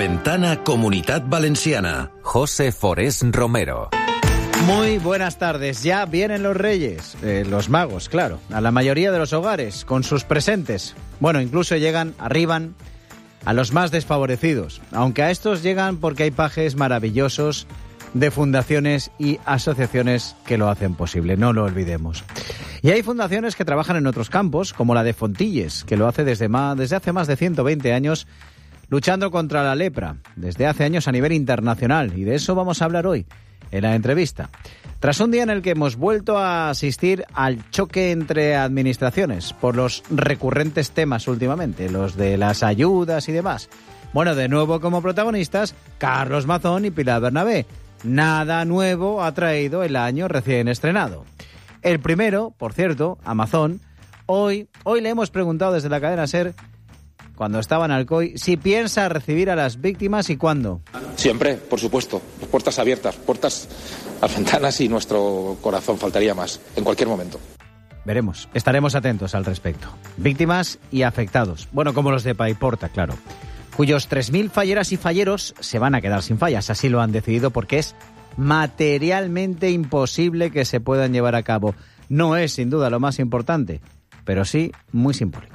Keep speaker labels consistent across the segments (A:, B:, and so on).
A: ventana Comunitat Valenciana.
B: José Forés Romero.
C: Muy buenas tardes. Ya vienen los Reyes, los magos, claro, a la mayoría de los hogares, con sus presentes. Bueno, incluso arriban a los más desfavorecidos, aunque a estos llegan porque hay pajes maravillosos de fundaciones y asociaciones que lo hacen posible, no lo olvidemos. Y hay fundaciones que trabajan en otros campos, como la de Fontilles, que lo hace desde hace más de 120 años, luchando contra la lepra, desde hace años a nivel internacional, y de eso vamos a hablar hoy en la entrevista. Tras un día en el que hemos vuelto a asistir al choque entre administraciones por los recurrentes temas últimamente, los de las ayudas y demás. Bueno, de nuevo como protagonistas, Carlos Mazón y Pilar Bernabé. Nada nuevo ha traído el año recién estrenado. El primero, por cierto, a Mazón, hoy le hemos preguntado desde la cadena SER, cuando estaba en Alcoy, si piensa recibir a las víctimas y cuándo.
D: Siempre, por supuesto. Puertas abiertas, puertas a las ventanas y nuestro corazón, faltaría más, en cualquier momento.
C: Veremos, estaremos atentos al respecto. Víctimas y afectados, bueno, como los de Paiporta, claro, cuyos 3.000 falleras y falleros se van a quedar sin fallas. Así lo han decidido porque es materialmente imposible que se puedan llevar a cabo. No es, sin duda, lo más importante, pero sí muy simbólico.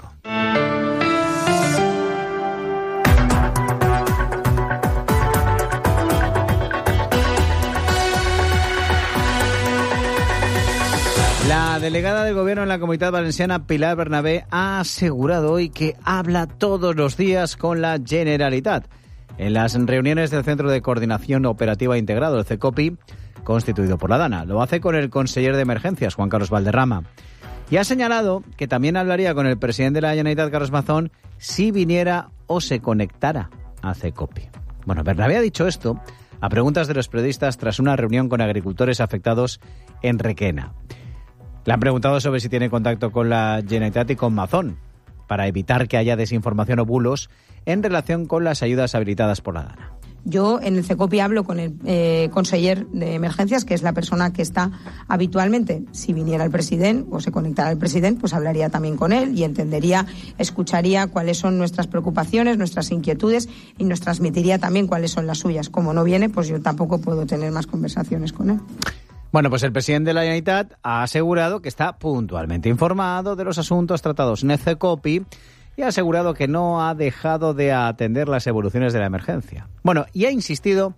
C: La delegada del Gobierno en la Comunitat Valenciana, Pilar Bernabé, ha asegurado hoy que habla todos los días con la Generalitat en las reuniones del Centro de Coordinación Operativa Integrado, el CECOPI, constituido por la DANA. Lo hace con el conseller de Emergencias, Juan Carlos Valderrama. Y ha señalado que también hablaría con el presidente de la Generalitat, Carlos Mazón, si viniera o se conectara a CECOPI. Bueno, Bernabé ha dicho esto a preguntas de los periodistas tras una reunión con agricultores afectados en Requena. Le han preguntado sobre si tiene contacto con la Generalitat y con Mazón para evitar que haya desinformación o bulos en relación con las ayudas habilitadas por la DANA.
E: Yo en el CECOPI hablo con el conseller de Emergencias, que es la persona que está habitualmente. Si viniera el presidente o se conectara el presidente, pues hablaría también con él y entendería, escucharía cuáles son nuestras preocupaciones, nuestras inquietudes y nos transmitiría también cuáles son las suyas. Como no viene, pues yo tampoco puedo tener más conversaciones con él.
C: Bueno, pues el presidente de la Generalitat ha asegurado que está puntualmente informado de los asuntos tratados en el CECOPI y ha asegurado que no ha dejado de atender las evoluciones de la emergencia. Bueno, y ha insistido,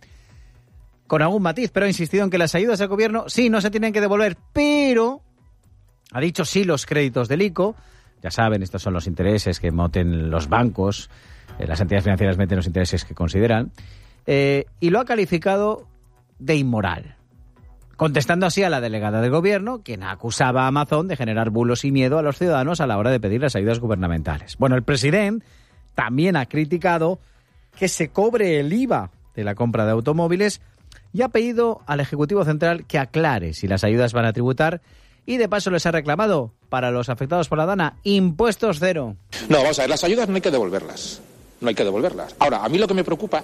C: con algún matiz, pero ha insistido en que las ayudas del gobierno sí no se tienen que devolver, pero ha dicho sí los créditos del ICO. Ya saben, estos son los intereses que meten los bancos, las entidades financieras meten los intereses que consideran, y lo ha calificado de inmoral, contestando así a la delegada del Gobierno, quien acusaba a Mazón de generar bulos y miedo a los ciudadanos a la hora de pedir las ayudas gubernamentales. Bueno, el presidente también ha criticado que se cobre el IVA de la compra de automóviles y ha pedido al Ejecutivo Central que aclare si las ayudas van a tributar y de paso les ha reclamado, para los afectados por la DANA, impuestos cero.
D: No, vamos a ver, las ayudas no hay que devolverlas. No hay que devolverlas. Ahora, a mí lo que me preocupa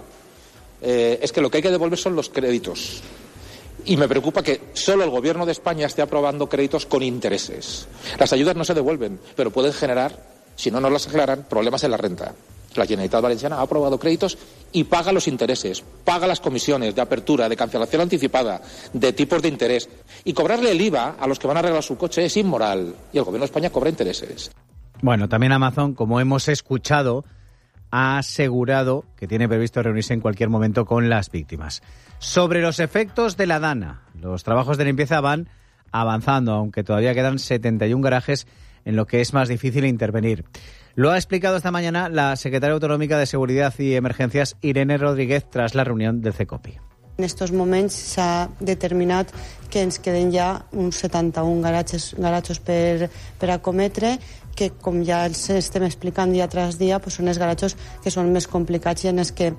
D: es que lo que hay que devolver son los créditos. Y me preocupa que solo el Gobierno de España esté aprobando créditos con intereses. Las ayudas no se devuelven, pero pueden generar, si no nos las aclaran, problemas en la renta. La Generalitat Valenciana ha aprobado créditos y paga los intereses, paga las comisiones de apertura, de cancelación anticipada, de tipos de interés. Y cobrarle el IVA a los que van a arreglar su coche es inmoral. Y el Gobierno de España cobra intereses.
C: Bueno, también Amazon, como hemos escuchado, ha asegurado que tiene previsto reunirse en cualquier momento con las víctimas. Sobre los efectos de la DANA, los trabajos de limpieza van avanzando, aunque todavía quedan 71 garajes en lo que es más difícil intervenir. Lo ha explicado esta mañana la secretaria autonòmica de Seguridad y Emergencias, Irene Rodríguez, tras la reunión del CECOPI.
F: En estos moments s'ha determinat que ens queden ja uns 71 garatges per acometre, que com ja els estem explicant dia tras dia, pues són els garatges que són més complicats i en els que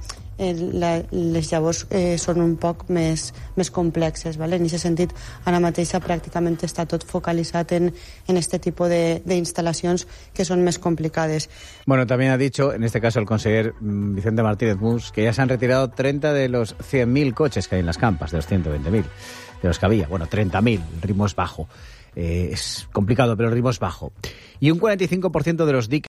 F: les llavors són un poc més complexes. ¿vale? En aquest sentit, ara mateix pràcticament està tot focalitzat en este tipus d'instal·lacions que són més complicades.
C: Bueno, también ha dicho, en este caso el conseller Vicente Martínez Mus, que ya se han retirado 30 de los 100.000 coches que hay en las campas, de los 120.000, de los que había. Bueno, 30.000, el ritmo es bajo. Es complicado, pero el ritmo es bajo. Y un 45% de los